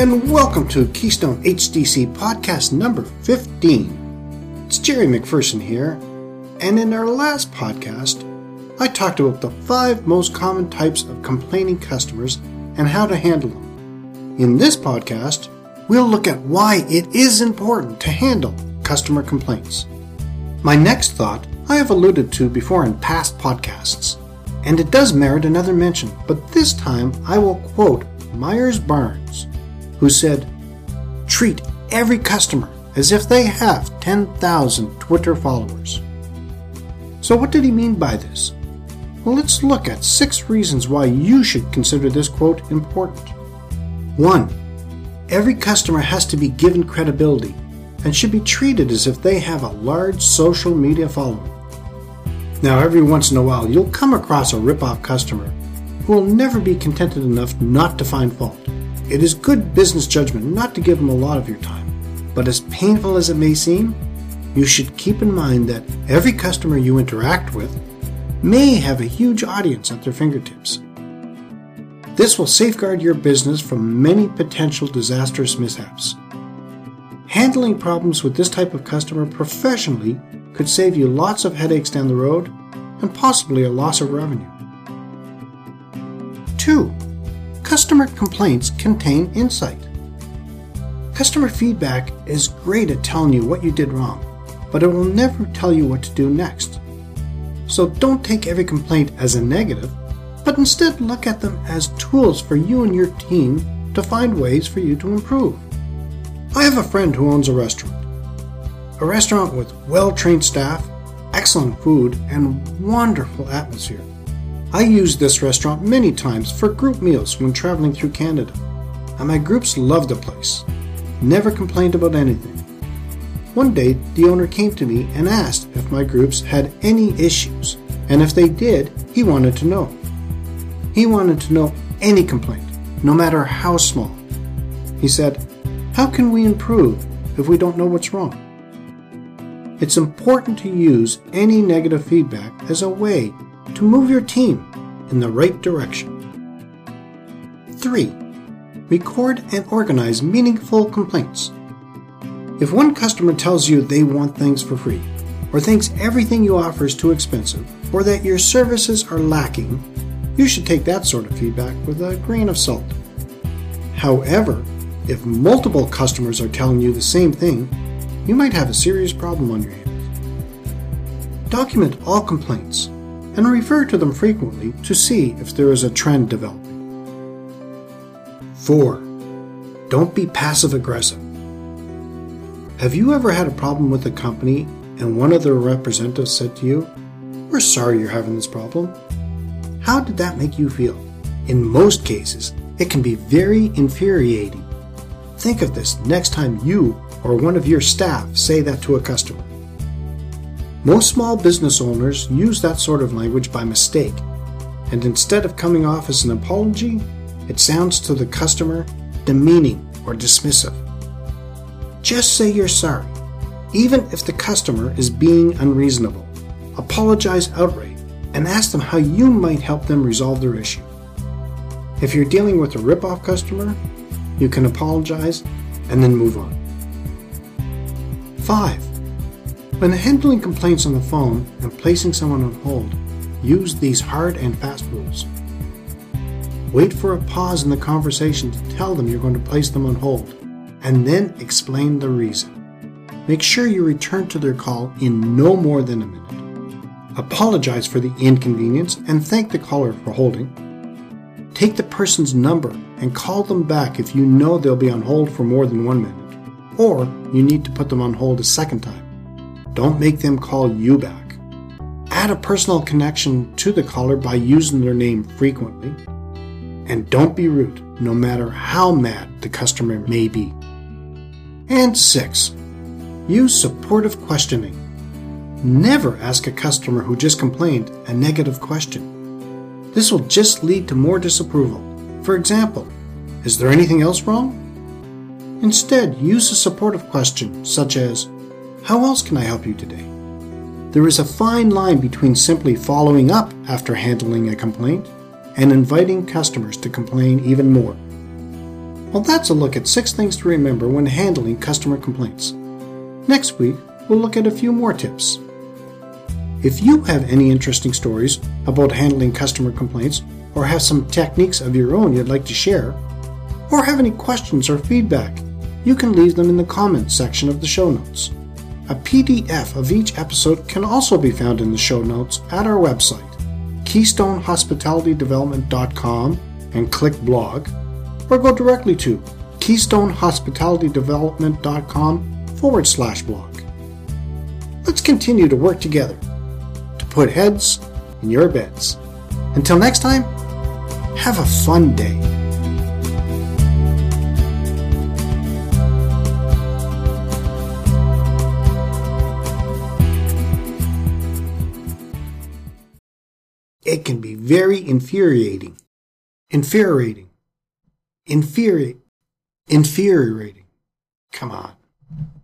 and welcome to Keystone HDC podcast number 15. It's Jerry McPherson here, and in our last podcast, I talked about the 5 most common types of complaining customers and how to handle them. In this podcast, we'll look at why it is important to handle customer complaints. My next thought I have alluded to before in past podcasts, and it does merit another mention, but this time I will quote Myers-Barnes, who said, "Treat every customer as if they have 10,000 Twitter followers." So what did he mean by this? Well, let's look at 6 reasons why you should consider this quote important. 1. Every customer has to be given credibility and should be treated as if they have a large social media following. Now, every once in a while, you'll come across a rip-off customer who will never be contented enough not to find fault. It is good business judgment not to give them a lot of your time, but as painful as it may seem, you should keep in mind that every customer you interact with may have a huge audience at their fingertips. This will safeguard your business from many potential disastrous mishaps. Handling problems with this type of customer professionally could save you lots of headaches down the road and possibly a loss of revenue. 2. Customer complaints contain insight. Customer feedback is great at telling you what you did wrong, but it will never tell you what to do next. So don't take every complaint as a negative, but instead look at them as tools for you and your team to find ways for you to improve. I have a friend who owns a restaurant with well-trained staff, excellent food, and wonderful atmosphere. I used this restaurant many times for group meals when traveling through Canada, and my groups loved the place, never complained about anything. One day, the owner came to me and asked if my groups had any issues, and if they did, he wanted to know. He wanted to know any complaint, no matter how small. He said, "How can we improve if we don't know what's wrong?" It's important to use any negative feedback as a way to move your team in the right direction. 3. Record and organize meaningful complaints. If one customer tells you they want things for free, or thinks everything you offer is too expensive, or that your services are lacking, you should take that sort of feedback with a grain of salt. However, if multiple customers are telling you the same thing, you might have a serious problem on your hands. Document all complaints and refer to them frequently to see if there is a trend developing. 4. Don't be passive-aggressive. Have you ever had a problem with a company and one of their representatives said to you, "We're sorry you're having this problem"? How did that make you feel? In most cases, it can be very infuriating. Think of this next time you or one of your staff say that to a customer. Most small business owners use that sort of language by mistake, and instead of coming off as an apology, it sounds to the customer demeaning or dismissive. Just say you're sorry, even if the customer is being unreasonable. Apologize outright and ask them how you might help them resolve their issue. If you're dealing with a rip-off customer, you can apologize and then move on. 5. When handling complaints on the phone and placing someone on hold, use these hard and fast rules. Wait for a pause in the conversation to tell them you're going to place them on hold, and then explain the reason. Make sure you return to their call in no more than a minute. Apologize for the inconvenience and thank the caller for holding. Take the person's number and call them back if you know they'll be on hold for more than 1 minute, or you need to put them on hold a second time. Don't make them call you back. Add a personal connection to the caller by using their name frequently. And don't be rude, no matter how mad the customer may be. And 6. Use supportive questioning. Never ask a customer who just complained a negative question. This will just lead to more disapproval. For example, "Is there anything else wrong?" Instead, use a supportive question such as, "How else can I help you today?" There is a fine line between simply following up after handling a complaint and inviting customers to complain even more. Well, that's a look at 6 things to remember when handling customer complaints. Next week, we'll look at a few more tips. If you have any interesting stories about handling customer complaints, or have some techniques of your own you'd like to share, or have any questions or feedback, you can leave them in the comments section of the show notes. A PDF of each episode can also be found in the show notes at our website, KeystoneHospitalityDevelopment.com, and click blog, or go directly to KeystoneHospitalityDevelopment.com/blog. Let's continue to work together to put heads in your beds. Until next time, have a fun day. It can be very infuriating. Infuriating. Come on.